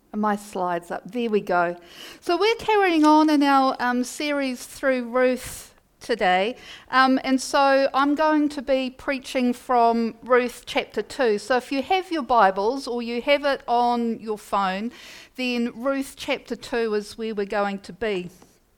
My slide's up. There we go. So we're carrying on in our series through Ruth today. And so I'm going to be preaching from Ruth chapter 2. So if you have your Bibles or you have it on your phone, then Ruth chapter 2 is where we're going to be.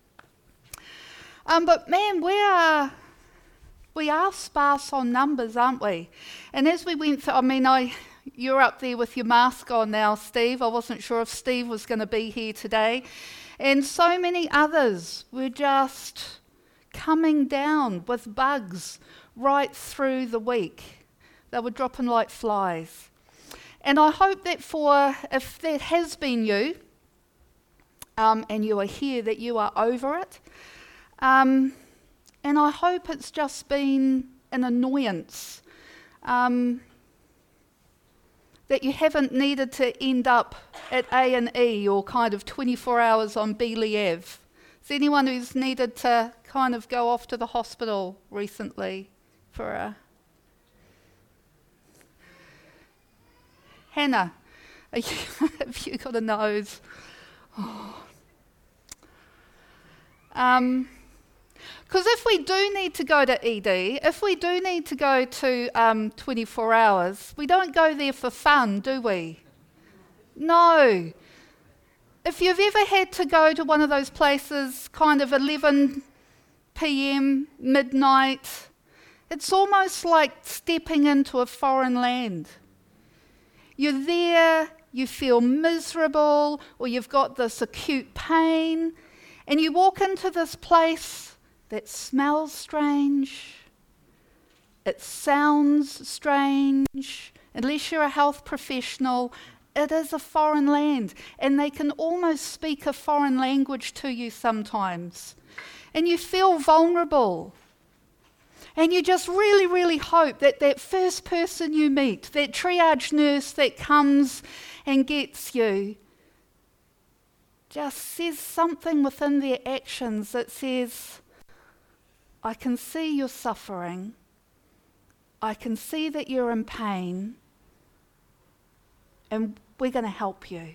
But man, we are sparse on numbers, aren't we? And as we went through, you're up there with your mask on now, Steve. I wasn't sure if Steve was going to be here today. And so many others were just coming down with bugs right through the week. They were dropping like flies. And I hope that if that has been you, and you are here, that you are over it. And I hope it's just been an annoyance. That you haven't needed to end up at A&E or kind of 24 hours on Beeley Ave. Is there anyone who's needed to kind of go off to the hospital recently for a... Hannah, have you got a nose? Oh. Because if we do need to go to ED, if we do need to go to 24 hours, we don't go there for fun, do we? No. If you've ever had to go to one of those places, kind of 11 p.m., midnight, it's almost like stepping into a foreign land. You're there, you feel miserable, or you've got this acute pain, and you walk into this place that smells strange, it sounds strange, unless you're a health professional, it is a foreign land, and they can almost speak a foreign language to you sometimes. And you feel vulnerable. And you just really, really hope that that first person you meet, that triage nurse that comes and gets you, just says something within their actions that says, I can see you're suffering. I can see that you're in pain. And we're going to help you.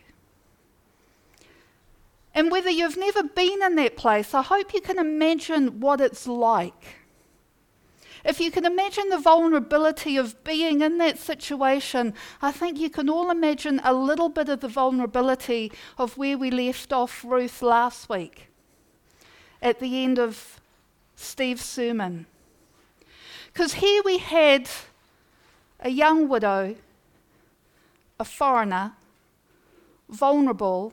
And whether you've never been in that place, I hope you can imagine what it's like. If you can imagine the vulnerability of being in that situation, I think you can all imagine a little bit of the vulnerability of where we left off Ruth last week, at the end of Steve's sermon. Because here we had a young widow, a foreigner, vulnerable,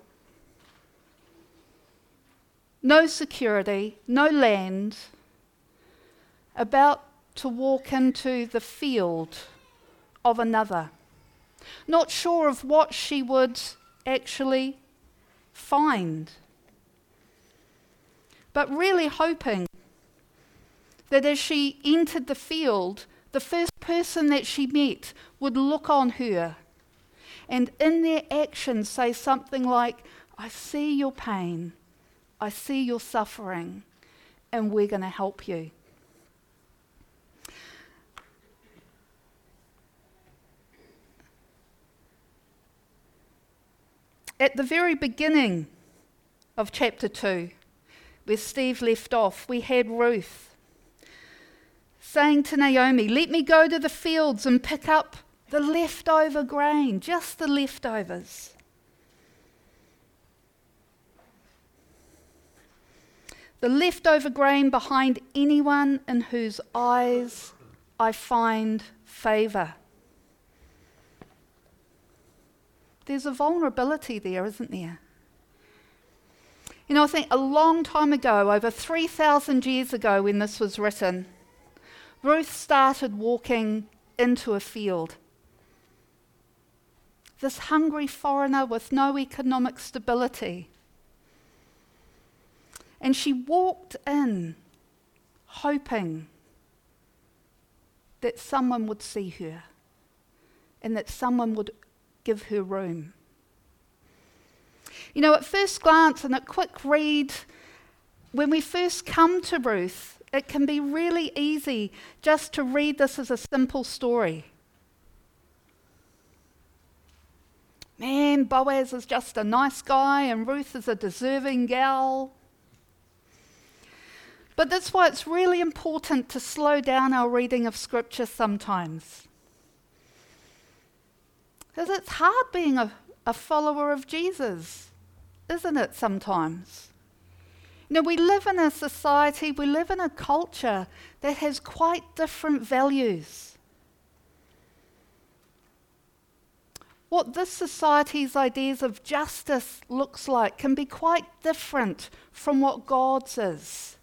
no security, no land, about to walk into the field of another, not sure of what she would actually find, but really hoping that as she entered the field, the first person that she met would look on her and in their actions say something like, I see your pain, I see your suffering, and we're going to help you. At the very beginning of chapter 2, where Steve left off, we had Ruth saying to Naomi, let me go to the fields and pick up the leftover grain, just the leftovers. The leftover grain behind anyone in whose eyes I find favour. There's a vulnerability there, isn't there? You know, I think a long time ago, over 3,000 years ago when this was written, Ruth started walking into a field. This hungry foreigner with no economic stability. And she walked in hoping that someone would see her and that someone would give her room. You know, at first glance and a quick read, when we first come to Ruth, it can be really easy just to read this as a simple story. Man, Boaz is just a nice guy and Ruth is a deserving gal. But that's why it's really important to slow down our reading of Scripture sometimes. Because it's hard being a follower of Jesus, isn't it, sometimes? You know, we live in a society, we live in a culture that has quite different values. What this society's ideas of justice looks like can be quite different from what God's is.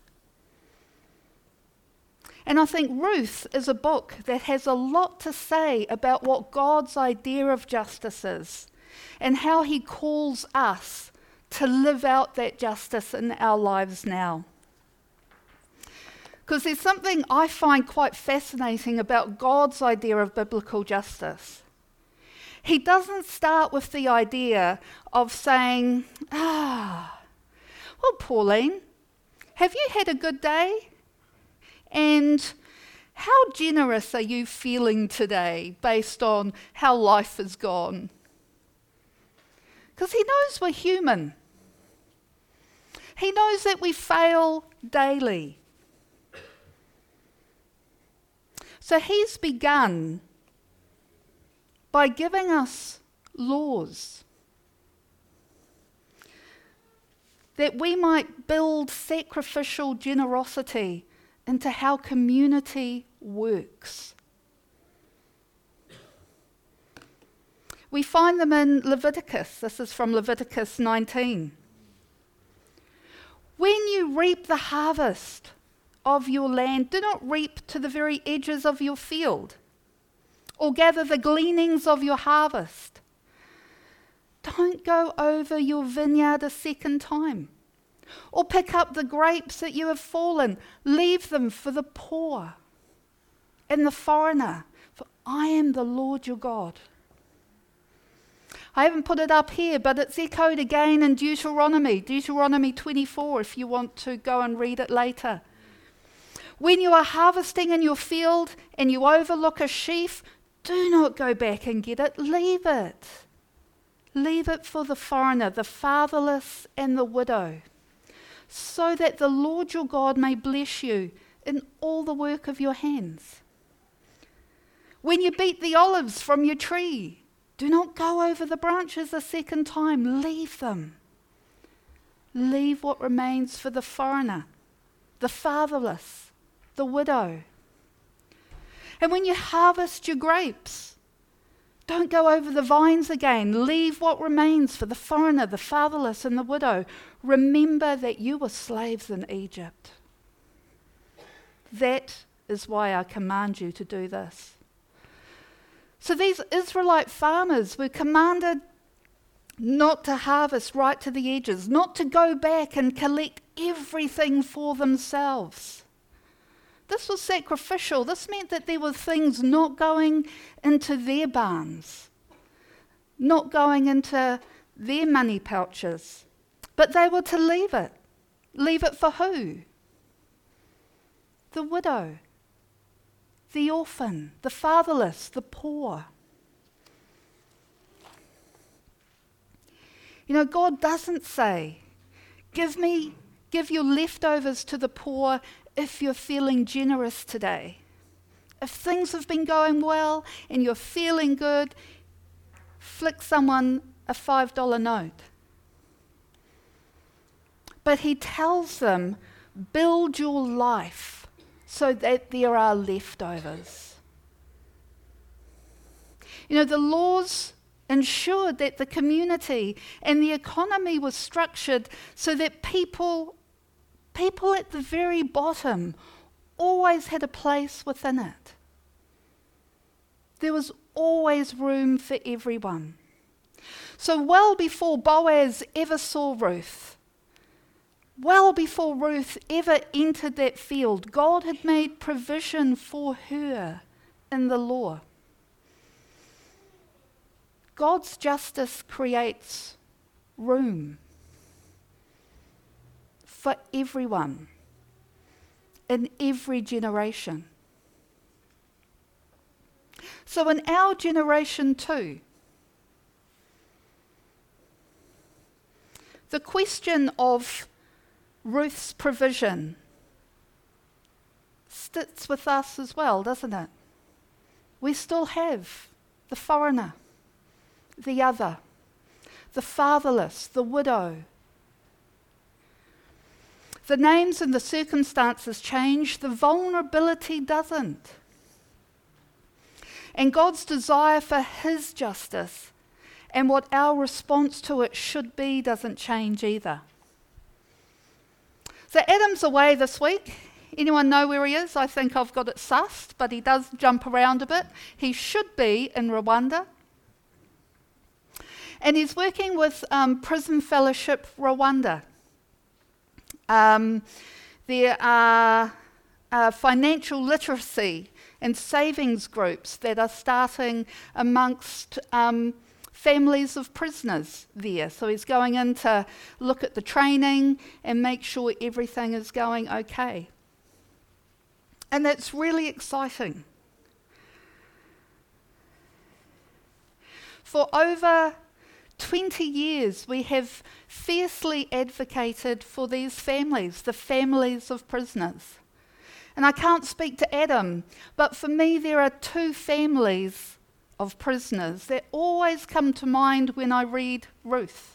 And I think Ruth is a book that has a lot to say about what God's idea of justice is and how he calls us to live out that justice in our lives now. Because there's something I find quite fascinating about God's idea of biblical justice. He doesn't start with the idea of saying, well, Pauline, have you had a good day? And how generous are you feeling today based on how life has gone? Because he knows we're human. He knows that we fail daily. So he's begun by giving us laws that we might build sacrificial generosity into how community works. We find them in Leviticus. This is from Leviticus 19. When you reap the harvest of your land, do not reap to the very edges of your field, or gather the gleanings of your harvest. Don't go over your vineyard a second time, or pick up the grapes that you have fallen. Leave them for the poor and the foreigner, for I am the Lord your God. I haven't put it up here, but it's echoed again in Deuteronomy 24, if you want to go and read it later. When you are harvesting in your field and you overlook a sheaf, do not go back and get it. Leave it. Leave it for the foreigner, the fatherless, and the widow, so that the Lord your God may bless you in all the work of your hands. When you beat the olives from your tree, do not go over the branches a second time. Leave them. Leave what remains for the foreigner, the fatherless, the widow. And when you harvest your grapes, don't go over the vines again. Leave what remains for the foreigner, the fatherless, and the widow. Remember that you were slaves in Egypt. That is why I command you to do this. So these Israelite farmers were commanded not to harvest right to the edges, not to go back and collect everything for themselves. This was sacrificial. This meant that there were things not going into their barns, not going into their money pouches, but they were to leave it. Leave it for who? The widow, the orphan, the fatherless, the poor. You know, God doesn't say, give your leftovers to the poor if you're feeling generous today. If things have been going well and you're feeling good, flick someone a $5 note. But he tells them, build your life so that there are leftovers. You know, the laws ensured that the community and the economy was structured so that people at the very bottom always had a place within it. There was always room for everyone. So well before Boaz ever saw Ruth, well before Ruth ever entered that field, God had made provision for her in the law. God's justice creates room for everyone in every generation. So in our generation too, The question of Ruth's provision sits with us as well, doesn't it? We still have the foreigner, the other, the fatherless, the widow. The names and the circumstances change, the vulnerability doesn't. And God's desire for his justice and what our response to it should be doesn't change either. So Adam's away this week. Anyone know where he is? I think I've got it sussed, but he does jump around a bit. He should be in Rwanda. And he's working with Prison Fellowship Rwanda. There are financial literacy and savings groups that are starting amongst families of prisoners there. So he's going in to look at the training and make sure everything is going okay. And that's really exciting. For over 20 years, we have fiercely advocated for these families, the families of prisoners. And I can't speak to Adam, but for me there are two families of prisoners that always come to mind when I read Ruth.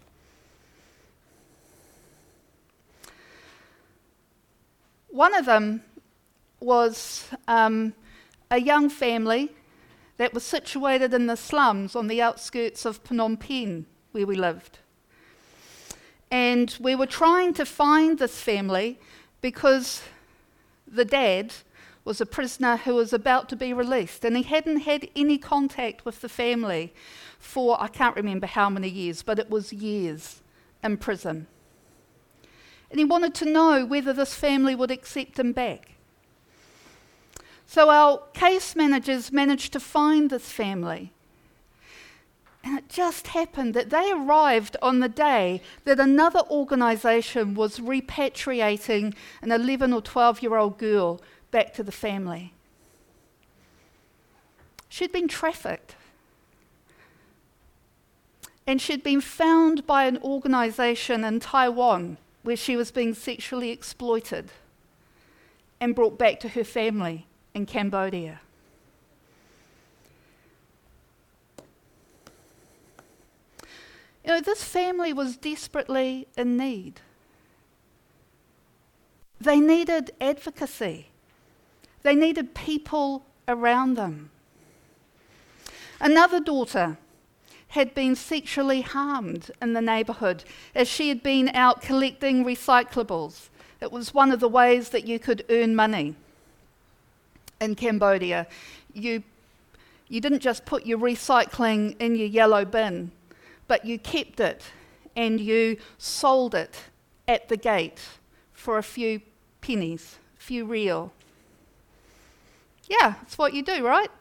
One of them was a young family that was situated in the slums on the outskirts of Phnom Penh, where we lived. And we were trying to find this family because the dad was a prisoner who was about to be released, and he hadn't had any contact with the family for, I can't remember how many years, but it was years in prison. And he wanted to know whether this family would accept him back. So our case managers managed to find this family. And it just happened that they arrived on the day that another organisation was repatriating an 11 or 12-year-old girl back to the family. She'd been trafficked. And she'd been found by an organisation in Taiwan where she was being sexually exploited and brought back to her family in Cambodia. You know, this family was desperately in need. They needed advocacy. They needed people around them. Another daughter had been sexually harmed in the neighbourhood as she had been out collecting recyclables. It was one of the ways that you could earn money in Cambodia. You didn't just put your recycling in your yellow bin, but you kept it and you sold it at the gate for a few pennies, a few real. Yeah, it's what you do, right?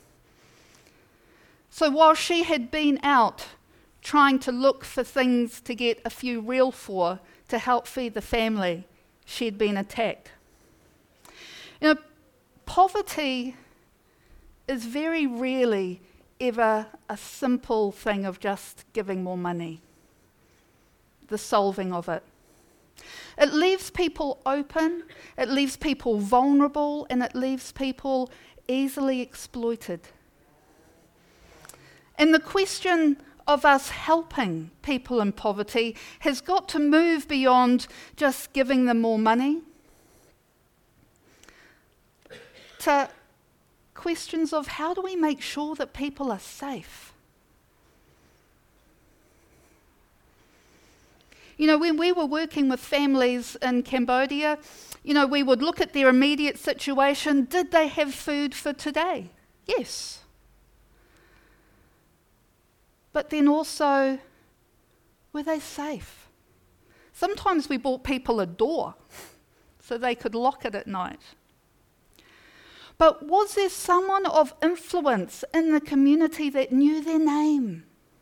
So while she had been out trying to look for things to get a few real for to help feed the family, she had been attacked. You know, poverty is very rarely ever a simple thing of just giving more money, the solving of it. It leaves people open, it leaves people vulnerable, and it leaves people easily exploited. And the question of us helping people in poverty has got to move beyond just giving them more money to questions of how do we make sure that people are safe? You know, when we were working with families in Cambodia, you know, we would look at their immediate situation. Did they have food for today? Yes. But then also, were they safe? Sometimes we bought people a door so they could lock it at night. But was there someone of influence in the community that knew their name?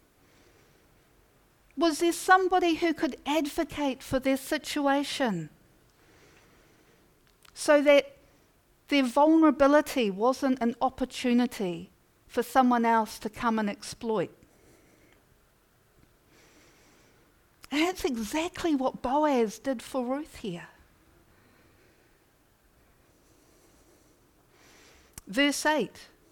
Was there somebody who could advocate for their situation so that their vulnerability wasn't an opportunity for someone else to come and exploit? And that's exactly what Boaz did for Ruth here. Verse 8.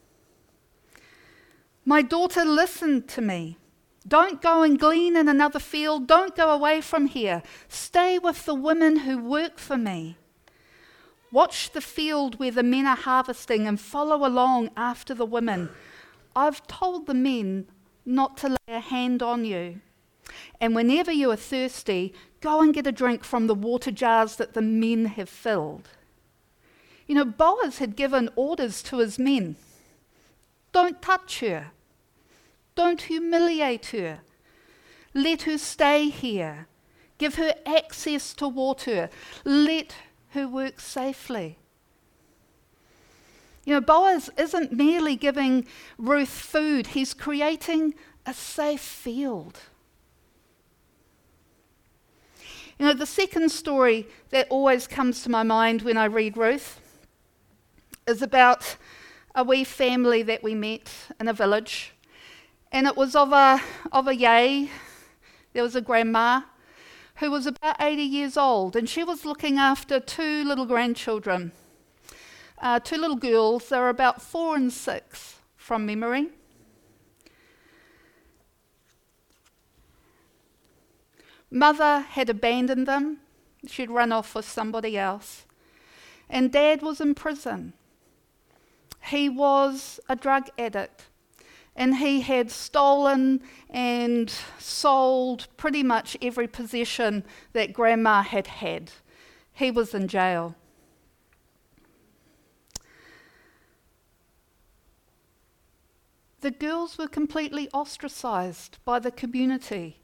My daughter, listen to me. Don't go and glean in another field. Don't go away from here. Stay with the women who work for me. Watch the field where the men are harvesting and follow along after the women. I've told the men not to lay a hand on you. And whenever you are thirsty, go and get a drink from the water jars that the men have filled. You know, Boaz had given orders to his men. Don't touch her. Don't humiliate her. Let her stay here. Give her access to water. Let her work safely. You know, Boaz isn't merely giving Ruth food, he's creating a safe field. You know, the second story that always comes to my mind when I read Ruth is about a wee family that we met in a village. And it was of a yay. There was a grandma who was about 80 years old, and she was looking after two little grandchildren, two little girls. They were about 4 and 6 from memory. Mother had abandoned them. She'd run off with somebody else. And Dad was in prison. He was a drug addict. And he had stolen and sold pretty much every possession that Grandma had had. He was in jail. The girls were completely ostracized by the community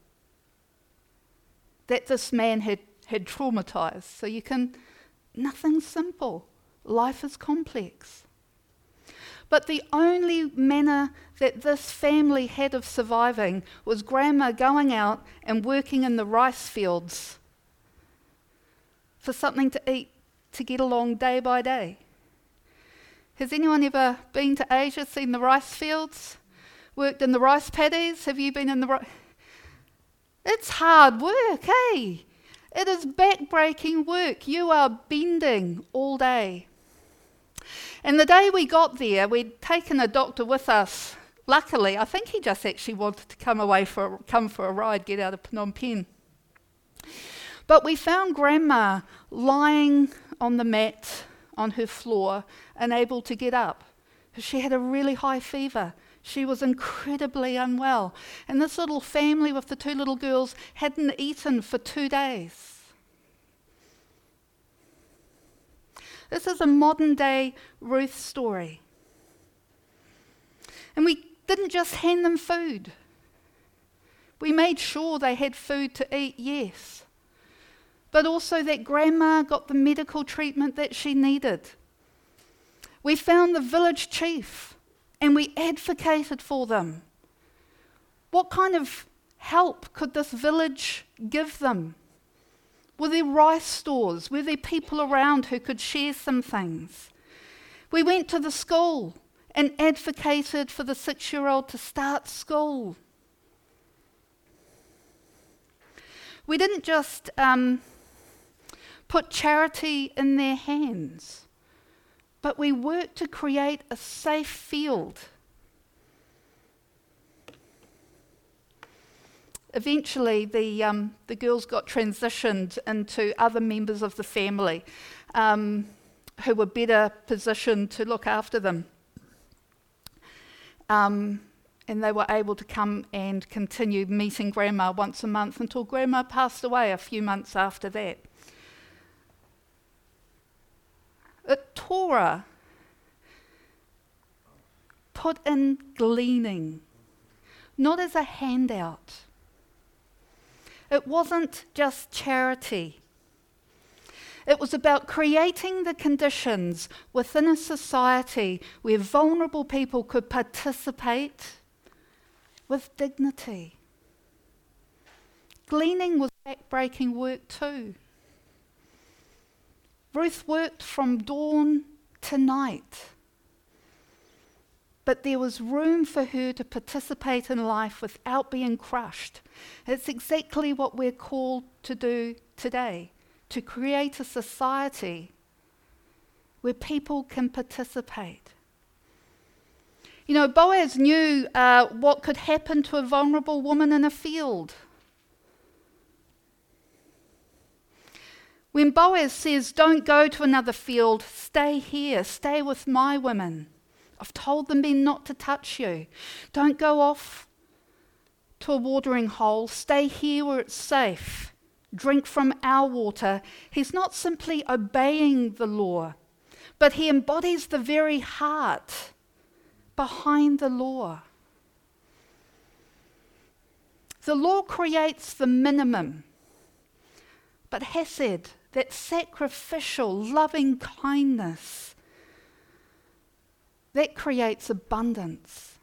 that this man had traumatized. So nothing's simple. Life is complex. But the only manner that this family had of surviving was Grandma going out and working in the rice fields for something to eat to get along day by day. Has anyone ever been to Asia, seen the rice fields? Worked in the rice paddies? Have you been in the rice? It's hard work, eh? It is back-breaking work. You are bending all day. And the day we got there, we'd taken a doctor with us. Luckily, I think he just actually wanted to come for a ride, get out of Phnom Penh. But we found Grandma lying on the mat on her floor, unable to get up. She had a really high fever. She was incredibly unwell. And this little family with the two little girls hadn't eaten for 2 days. This is a modern day Ruth story. And we didn't just hand them food. We made sure they had food to eat, yes. But also that Grandma got the medical treatment that she needed. We found the village chief and we advocated for them. What kind of help could this village give them? Were there rice stores? Were there people around who could share some things? We went to the school and advocated for the 6-year-old to start school. We didn't just put charity in their hands, but we worked to create a safe field. Eventually, the girls got transitioned into other members of the family who were better positioned to look after them. And they were able to come and continue meeting Grandma once a month until Grandma passed away a few months after that. Torah put in gleaning, not as a handout. It wasn't just charity. It was about creating the conditions within a society where vulnerable people could participate with dignity. Gleaning was back-breaking work too. Ruth worked from dawn to night. but there was room for her to participate in life without being crushed. It's exactly what we're called to do today, to create a society where people can participate. You know, Boaz knew what could happen to a vulnerable woman in a field. When Boaz says, don't go to another field, stay here, stay with my women. I've told the men not to touch you. Don't go off to a watering hole, stay here where it's safe. Drink from our water. He's not simply obeying the law, but he embodies the very heart behind the law. The law creates the minimum, but hesed, that sacrificial, loving kindness, that creates abundance.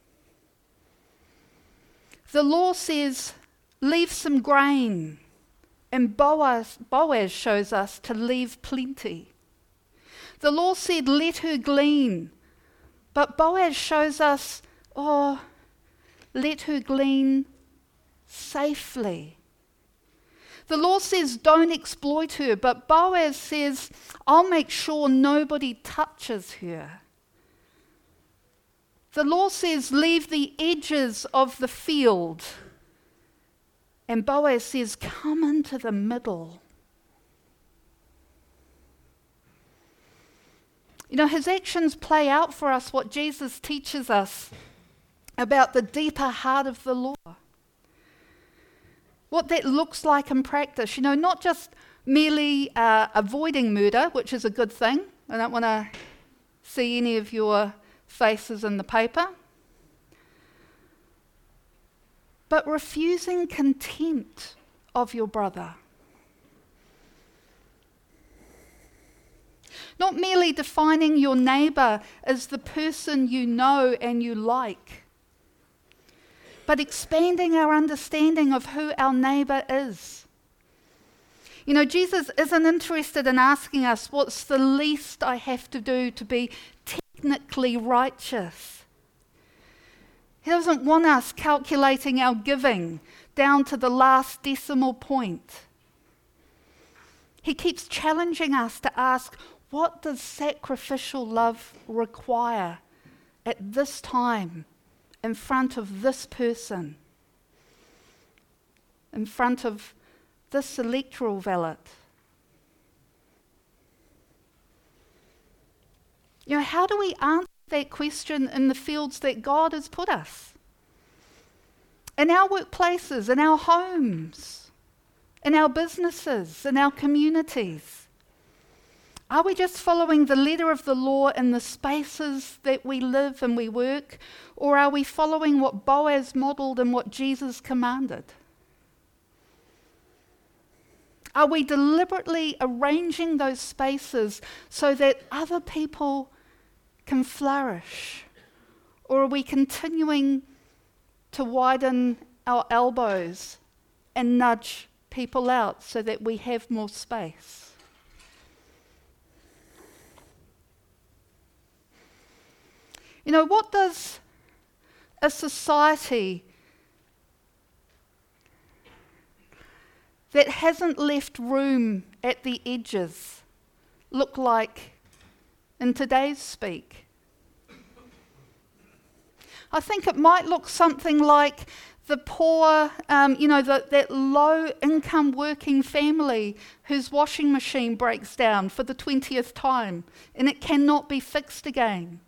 The law says, leave some grain, and Boaz shows us to leave plenty. The law said, let her glean, but Boaz shows us, let her glean safely. The law says, don't exploit her, but Boaz says, I'll make sure nobody touches her. The law says, leave the edges of the field, and Boaz says, come into the middle. You know, his actions play out for us what Jesus teaches us about the deeper heart of the law. What that looks like in practice. You know, not just merely avoiding murder, which is a good thing. I don't want to see any of your faces in the paper. But refusing contempt of your brother. Not merely defining your neighbour as the person you know and you like, but expanding our understanding of who our neighbour is. You know, Jesus isn't interested in asking us what's the least I have to do to be technically righteous. He doesn't want us calculating our giving down to the last decimal point. He keeps challenging us to ask, what does sacrificial love require at this time, in front of this person, in front of this electoral ballot? You know, how do we answer that question in the fields that God has put us? In our workplaces, in our homes, in our businesses, in our communities. Are we just following the letter of the law in the spaces that we live and we work, or are we following what Boaz modelled and what Jesus commanded? Are we deliberately arranging those spaces so that other people can flourish? Or are we continuing to widen our elbows and nudge people out so that we have more space? You know, what does a society that hasn't left room at the edges look like in today's speak? I think it might look something like the poor, that low-income working family whose washing machine breaks down for the 20th time and it cannot be fixed again.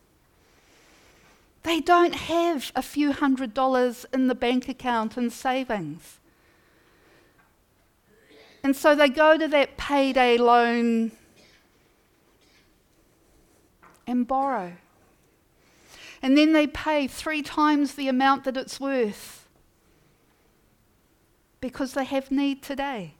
They don't have a few $100s in the bank account in savings. And so they go to that payday loan and borrow. And then they pay 3 times the amount that it's worth because they have need today.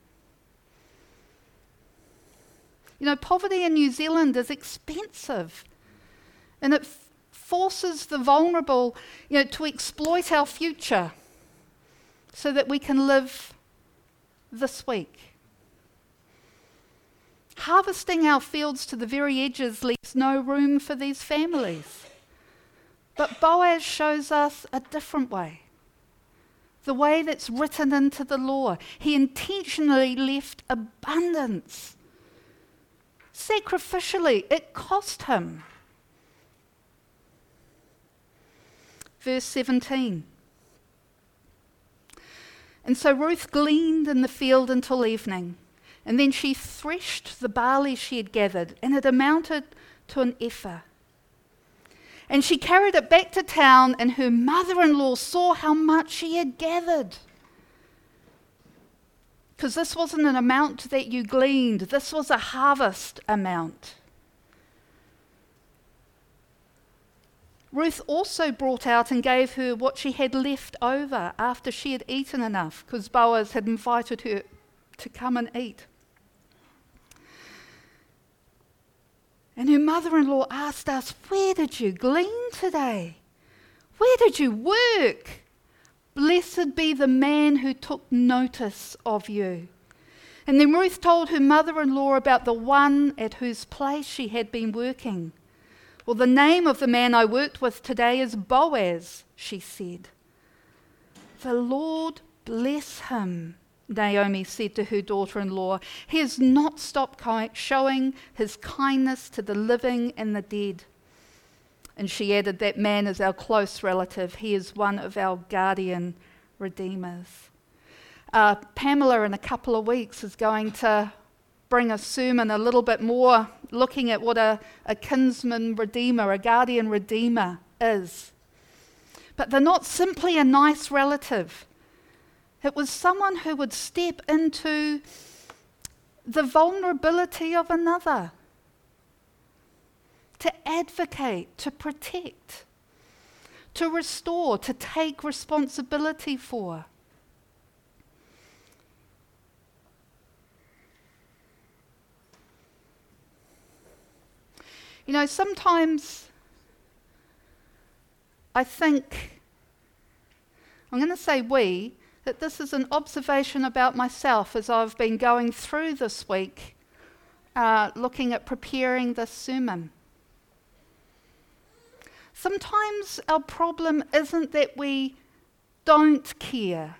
You know, poverty in New Zealand is expensive, and it forces the vulnerable, to exploit our future so that we can live this week. Harvesting our fields to the very edges leaves no room for these families. But Boaz shows us a different way. The way that's written into the law. He intentionally left abundance. Sacrificially, it cost him. Verse 17. And so Ruth gleaned in the field until evening, and then she threshed the barley she had gathered, and it amounted to an ephah. And she carried it back to town, and her mother-in-law saw how much she had gathered. Because this wasn't an amount that you gleaned, this was a harvest amount. Ruth also brought out and gave her what she had left over after she had eaten enough, because Boaz had invited her to come and eat. And her mother-in-law asked us, "Where did you glean today? Where did you work? Blessed be the man who took notice of you." And then Ruth told her mother-in-law about the one at whose place she had been working. "Well, the name of the man I worked with today is Boaz," she said. "The Lord bless him," Naomi said to her daughter-in-law. "He has not stopped showing his kindness to the living and the dead." And she added, "That man is our close relative. He is one of our guardian redeemers." Pamela, in a couple of weeks, is going to bring a sermon a little bit more looking at what a kinsman redeemer, a guardian redeemer is. But they're not simply a nice relative. It was someone who would step into the vulnerability of another, to advocate, to protect, to restore, to take responsibility for. You know, sometimes I think, I'm going to say that this is an observation about myself as I've been going through this week, looking at preparing this sermon. Sometimes our problem isn't that we don't care.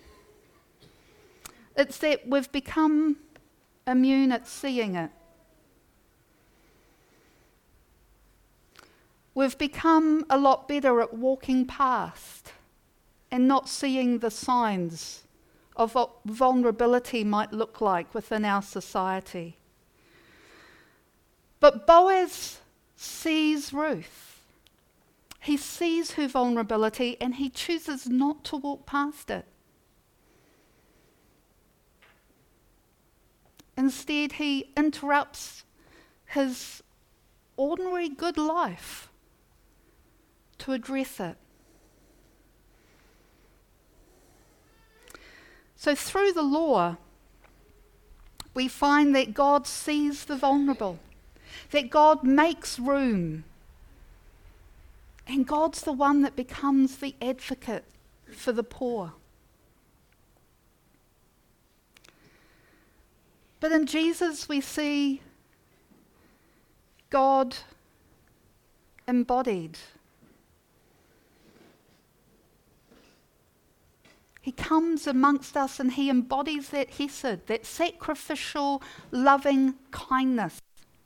It's that we've become immune at seeing it. We've become a lot better at walking past and not seeing the signs of what vulnerability might look like within our society. But Boaz sees Ruth. He sees her vulnerability and he chooses not to walk past it. Instead, he interrupts his ordinary good life to address it. So through the law, we find that God sees the vulnerable, that God makes room, and God's the one that becomes the advocate for the poor. But in Jesus we see God embodied. He comes amongst us and he embodies that hesed, that sacrificial, loving kindness.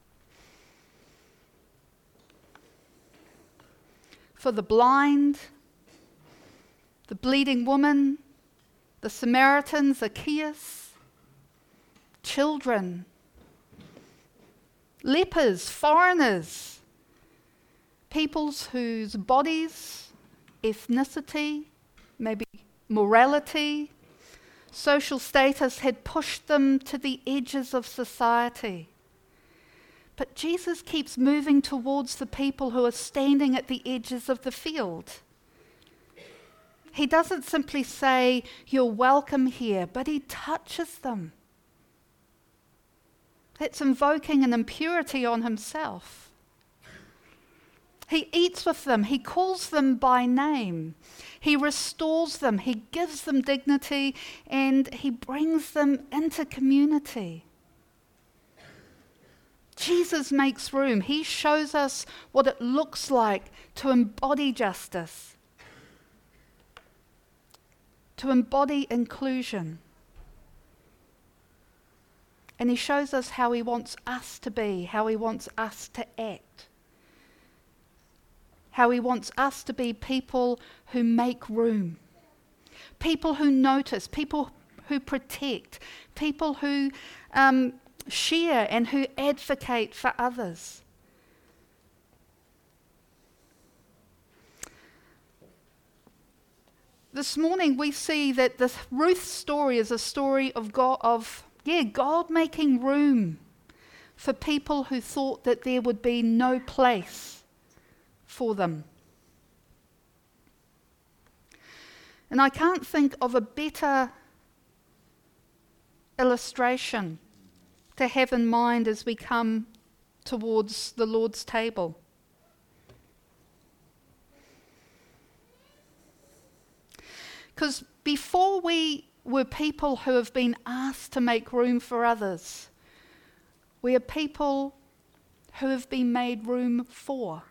For the blind, the bleeding woman, the Samaritan, Zacchaeus, children, lepers, foreigners, peoples whose bodies, ethnicity, maybe morality, social status had pushed them to the edges of society. But Jesus keeps moving towards the people who are standing at the edges of the field. He doesn't simply say, "You're welcome here," but he touches them. That's invoking an impurity on himself. He eats with them. He calls them by name. He restores them. He gives them dignity, and he brings them into community. Jesus makes room. He shows us what it looks like to embody justice, to embody inclusion. And he shows us how he wants us to be, how he wants us to act, how he wants us to be people who make room, people who notice, people who protect, people who share and who advocate for others. This morning we see that the Ruth story is a story of God making room for people who thought that there would be no place for them. And I can't think of a better illustration to have in mind as we come towards the Lord's table. Because before we were people who have been asked to make room for others, we are people who have been made room for.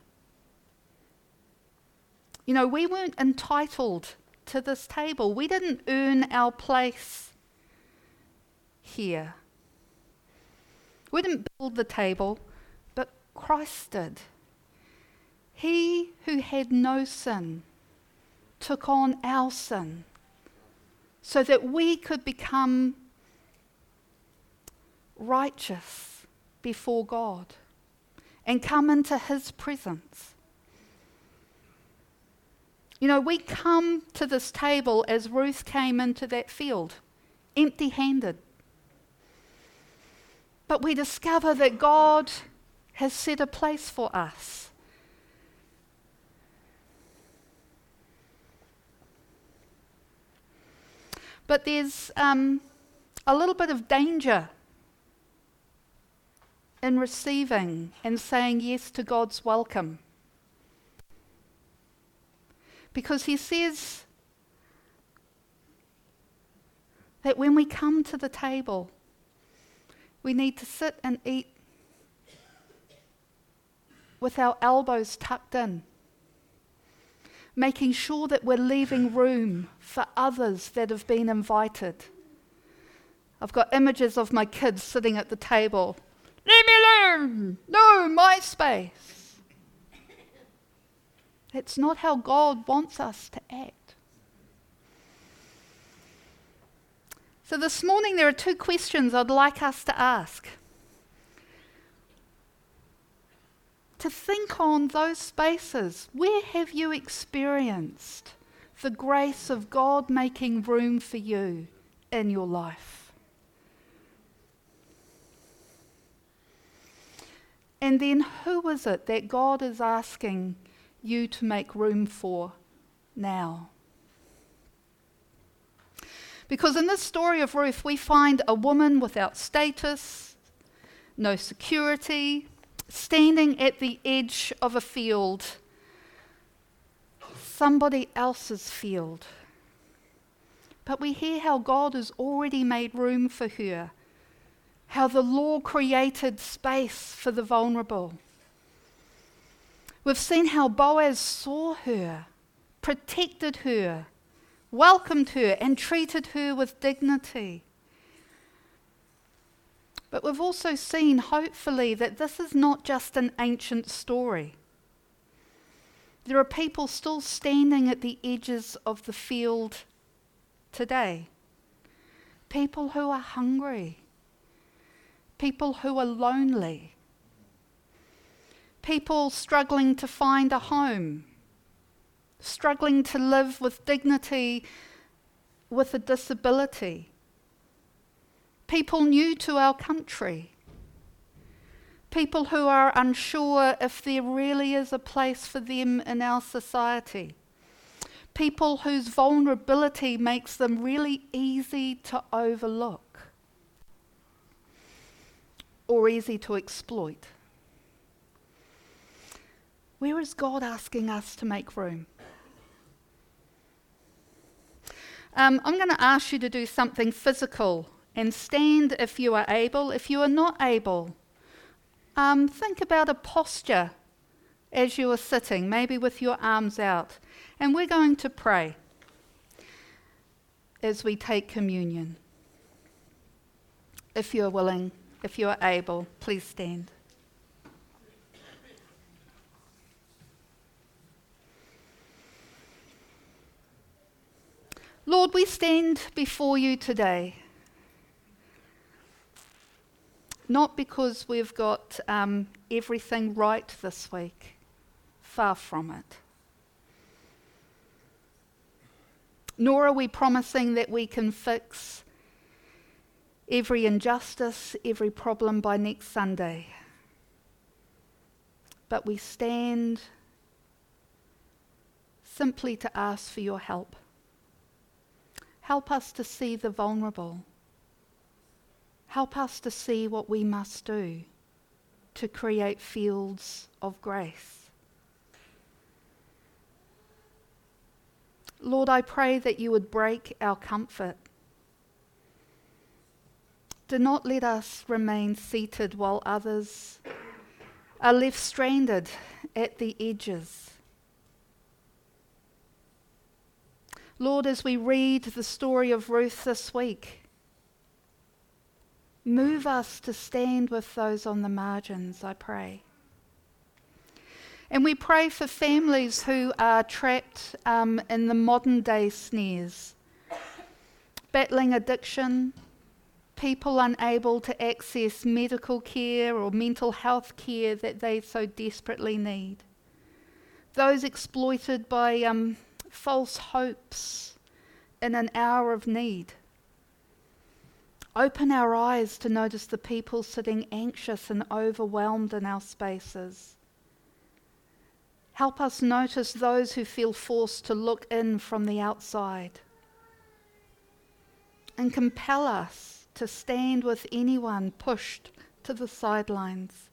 You know, we weren't entitled to this table. We didn't earn our place here. We didn't build the table, but Christ did. He who had no sin took on our sin so that we could become righteous before God and come into his presence. You know, we come to this table as Ruth came into that field, empty-handed. But we discover that God has set a place for us. But there's a little bit of danger in receiving and saying yes to God's welcome. Because he says that when we come to the table, we need to sit and eat with our elbows tucked in, making sure that we're leaving room for others that have been invited. I've got images of my kids sitting at the table. Leave me alone! No, my space. That's not how God wants us to act. So this morning there are two questions I'd like us to ask. To think on those spaces. Where have you experienced the grace of God making room for you in your life? And then who is it that God is asking you to make room for now? Because in this story of Ruth, we find a woman without status, no security, standing at the edge of a field, somebody else's field. But we hear how God has already made room for her, how the law created space for the vulnerable. We've seen how Boaz saw her, protected her, welcomed her, and treated her with dignity. But we've also seen, hopefully, that this is not just an ancient story. There are people still standing at the edges of the field today. People who are hungry. People who are lonely. People struggling to find a home. Struggling to live with dignity with a disability. People new to our country. People who are unsure if there really is a place for them in our society. People whose vulnerability makes them really easy to overlook or easy to exploit. Where is God asking us to make room? I'm going to ask you to do something physical and stand if you are able. If you are not able, Think about a posture as you are sitting, maybe with your arms out. And we're going to pray as we take communion. If you're willing, if you're able, please stand. Lord, we stand before you today, not because we've got everything right this week, far from it. Nor are we promising that we can fix every injustice, every problem by next Sunday. But we stand simply to ask for your help. Help us to see the vulnerable. Help us to see what we must do to create fields of grace. Lord, I pray that you would break our comfort. Do not let us remain seated while others are left stranded at the edges. Lord, as we read the story of Ruth this week, move us to stand with those on the margins, I pray. And we pray for families who are trapped in the modern day snares, battling addiction, people unable to access medical care or mental health care that they so desperately need, those exploited by false hopes in an hour of need. Open our eyes to notice the people sitting anxious and overwhelmed in our spaces. Help us notice those who feel forced to look in from the outside. And compel us to stand with anyone pushed to the sidelines.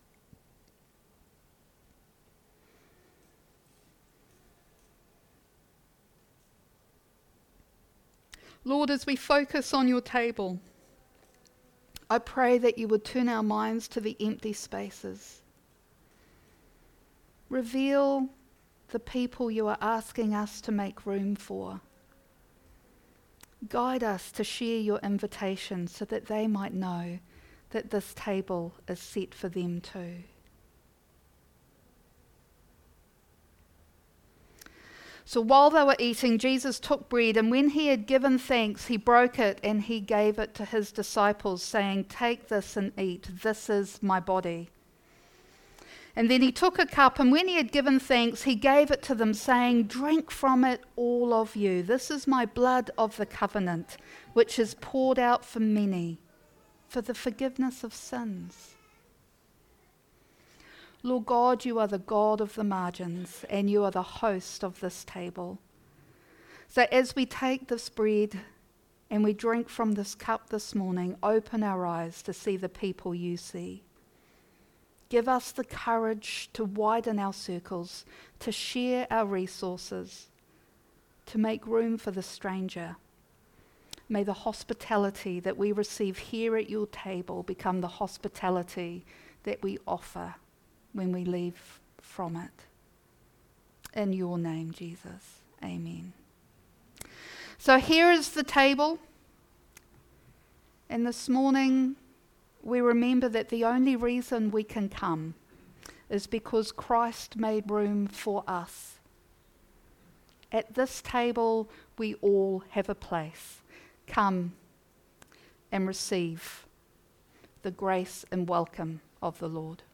Lord, as we focus on your table, I pray that you would turn our minds to the empty spaces. Reveal the people you are asking us to make room for. Guide us to share your invitation so that they might know that this table is set for them too. So while they were eating, Jesus took bread, and when he had given thanks, he broke it and he gave it to his disciples, saying, "Take this and eat. This is my body." And then he took a cup, and when he had given thanks, he gave it to them, saying, "Drink from it, all of you. This is my blood of the covenant, which is poured out for many, for the forgiveness of sins." Lord God, you are the God of the margins, and you are the host of this table. So as we take this bread and we drink from this cup this morning, open our eyes to see the people you see. Give us the courage to widen our circles, to share our resources, to make room for the stranger. May the hospitality that we receive here at your table become the hospitality that we offer when we leave from it. In your name, Jesus. Amen. So here is the table. And this morning, we remember that the only reason we can come is because Christ made room for us. At this table, we all have a place. Come and receive the grace and welcome of the Lord.